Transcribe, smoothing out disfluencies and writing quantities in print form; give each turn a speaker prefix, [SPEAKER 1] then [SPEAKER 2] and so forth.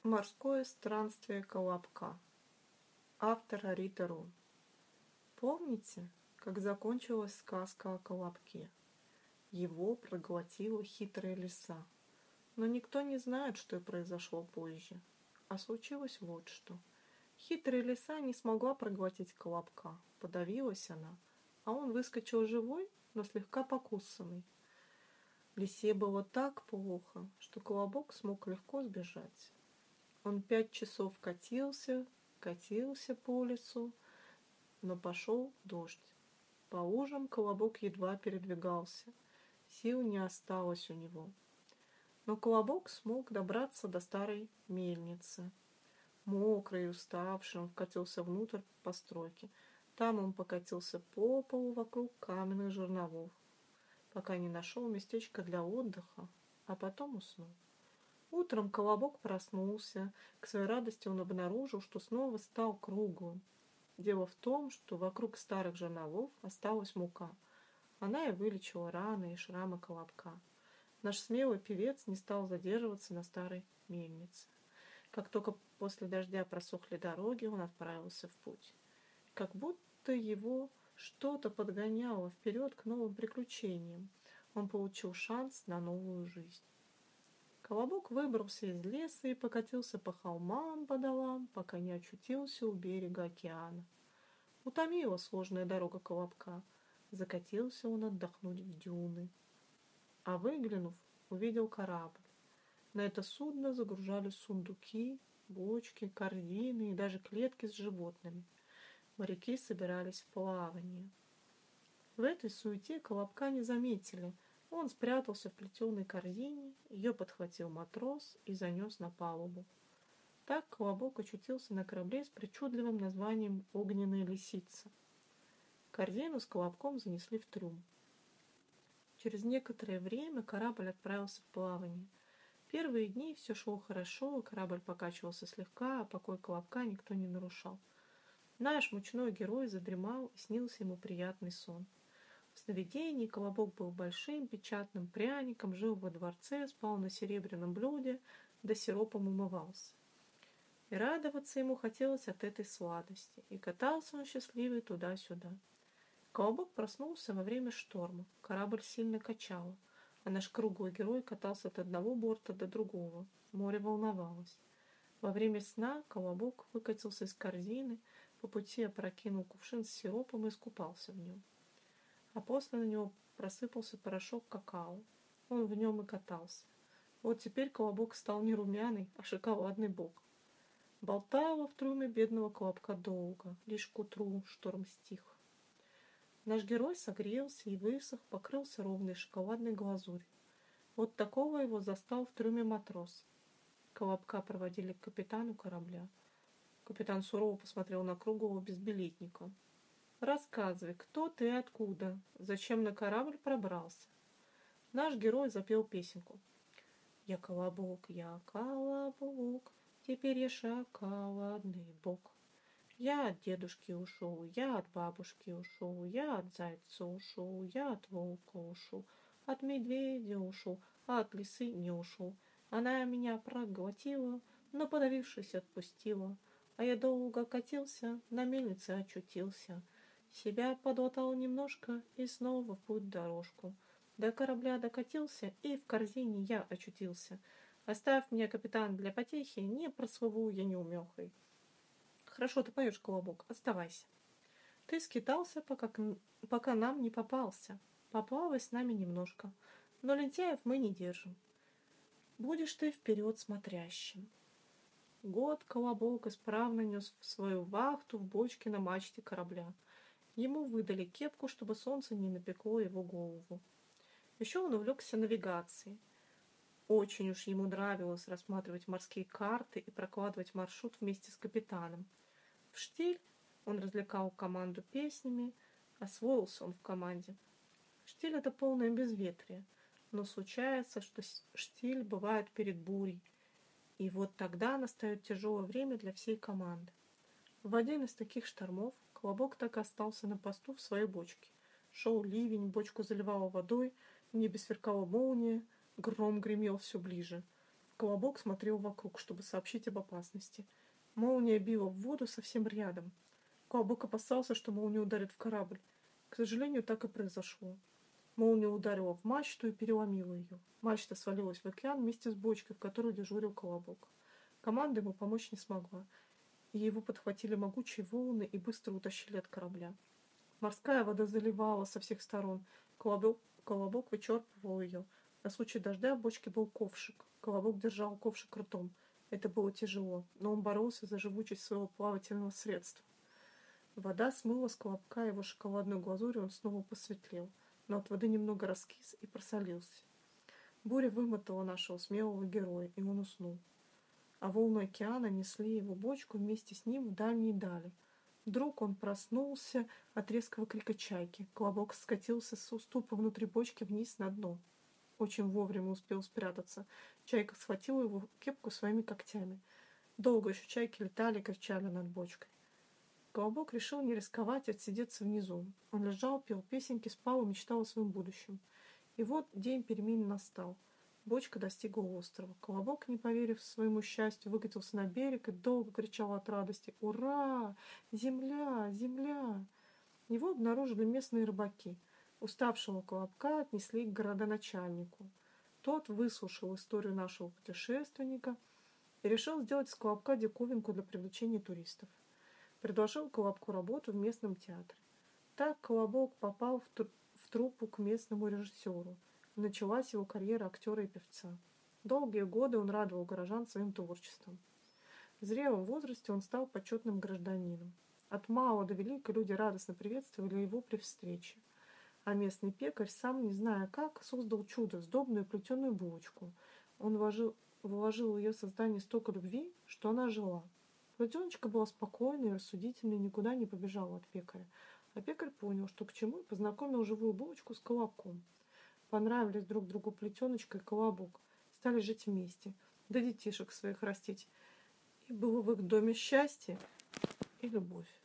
[SPEAKER 1] Морское странствие Колобка. Автор Рита Ру. Помните, как закончилась сказка о Колобке? Его проглотила хитрая лиса. Но никто не знает, что и произошло позже. А случилось вот что. Хитрая лиса не смогла проглотить Колобка. Подавилась она, а он выскочил живой, но слегка покусанный. Лисе было так плохо, что Колобок смог легко сбежать. Он 5 часов катился по лесу, но пошел дождь. По лужам Колобок едва передвигался, сил не осталось у него. Но Колобок смог добраться до старой мельницы. Мокрый и уставший он вкатился внутрь постройки. Там он покатился по полу вокруг каменных жерновов, пока не нашел местечко для отдыха, а потом уснул. Утром Колобок проснулся. К своей радости он обнаружил, что снова стал круглым. Дело в том, что вокруг старых жерновов осталась мука. Она и вылечила раны и шрамы Колобка. Наш смелый певец не стал задерживаться на старой мельнице. Как только после дождя просохли дороги, он отправился в путь. Как будто его что-то подгоняло вперед к новым приключениям. Он получил шанс на новую жизнь. Колобок выбрался из леса и покатился по холмам, по долам, пока не очутился у берега океана. Утомила сложная дорога Колобка. Закатился он отдохнуть в дюны. А выглянув, увидел корабль. На это судно загружали сундуки, бочки, корзины и даже клетки с животными. Моряки собирались в плавание. В этой суете Колобка не заметили. Он спрятался в плетеной корзине, ее подхватил матрос и занес на палубу. Так Колобок очутился на корабле с причудливым названием «Огненная лисица». Корзину с Колобком занесли в трюм. Через некоторое время корабль отправился в плавание. Первые дни все шло хорошо, корабль покачивался слегка, а покой Колобка никто не нарушал. Наш мучной герой задремал, и снился ему приятный сон. В сновидении Колобок был большим печатным пряником, жил во дворце, спал на серебряном блюде, да сиропом умывался. И радоваться ему хотелось от этой сладости, и катался он счастливый туда-сюда. Колобок проснулся во время шторма, корабль сильно качало, а наш круглый герой катался от одного борта до другого, море волновалось. Во время сна Колобок выкатился из корзины, по пути опрокинул кувшин с сиропом и искупался в нем. А после на него просыпался порошок какао. Он в нем и катался. Вот теперь Колобок стал не румяный, а шоколадный бог. Болтало в трюме бедного Колобка долго, лишь к утру шторм стих. Наш герой согрелся и высох, покрылся ровной шоколадной глазурью. Вот такого его застал в трюме матрос. Колобка проводили к капитану корабля. Капитан сурово посмотрел на круглого безбилетника. «Рассказывай, кто ты и откуда? Зачем на корабль пробрался?» Наш герой запел песенку. «Я колобок, теперь я шоколадный бог. Я от дедушки ушел, я от бабушки ушел, я от зайца ушел, я от волка ушел, от медведя ушел, а от лисы не ушел. Она меня проглотила, но, подавившись, отпустила. А я долго катился, на мельнице очутился. Себя подлатал немножко и снова в путь дорожку. До корабля докатился, и в корзине я очутился. Оставь меня, капитан, для потехи, не прослыву я неумехой. Хорошо ты поешь, Колобок, оставайся. Ты скитался, пока нам не попался. Поплавай с нами немножко, но лентяев мы не держим. Будешь ты вперед смотрящим». Год Колобок исправно нес свою вахту в бочке на мачте корабля. Ему выдали кепку, чтобы солнце не напекло его голову. Еще он увлекся навигацией. Очень уж ему нравилось рассматривать морские карты и прокладывать маршрут вместе с капитаном. В штиль он развлекал команду песнями, освоился он в команде. Штиль — это полное безветрие, но случается, что штиль бывает перед бурей, и вот тогда настает тяжелое время для всей команды. В один из таких штормов Колобок так и остался на посту в своей бочке. Шел ливень, бочку заливало водой, в небе сверкала молния, гром гремел все ближе. Колобок смотрел вокруг, чтобы сообщить об опасности. Молния била в воду совсем рядом. Колобок опасался, что молния ударит в корабль. К сожалению, так и произошло. Молния ударила в мачту и переломила ее. Мачта свалилась в океан вместе с бочкой, в которой дежурил Колобок. Команда ему помочь не смогла, и его подхватили могучие волны и быстро утащили от корабля. Морская вода заливала со всех сторон. Колобок вычерпывал ее. На случай дождя в бочке был ковшик. Колобок держал ковшик ртом. Это было тяжело, но он боролся за живучесть своего плавательного средства. Вода смыла с Колобка его шоколадную глазурь, и он снова посветлел, но от воды немного раскис и просолился. Буря вымотала нашего смелого героя, и он уснул. А волны океана несли его бочку вместе с ним в дальние дали. Вдруг он проснулся от резкого крика чайки. Колобок скатился с уступа внутри бочки вниз на дно. Очень вовремя успел спрятаться. Чайка схватила его кепку своими когтями. Долго еще чайки летали и кричали над бочкой. Колобок решил не рисковать, отсидеться внизу. Он лежал, пел песенки, спал и мечтал о своем будущем. И вот день перемен настал. Бочка достигла острова. Колобок, не поверив своему счастью, выкатился на берег и долго кричал от радости: «Ура! Земля! Земля!» Его обнаружили местные рыбаки. Уставшего Колобка отнесли к городоначальнику. Тот выслушал историю нашего путешественника и решил сделать из Колобка диковинку для привлечения туристов. Предложил Колобку работу в местном театре. Так Колобок попал в труппу к местному режиссеру. Началась его карьера актера и певца. Долгие годы он радовал горожан своим творчеством. В зрелом возрасте он стал почетным гражданином. От мала до велика люди радостно приветствовали его при встрече. А местный пекарь, сам не зная как, создал чудо — сдобную плетеную булочку. Он вложил в ее создание столько любви, что она жила. Плетеночка была спокойной и рассудительной, никуда не побежала от пекаря. А пекарь понял, что к чему, и познакомил живую булочку с Колобком. Понравились друг другу плетеночка и Колобок. Стали жить вместе, да детишек своих растить. И было в их доме счастье и любовь.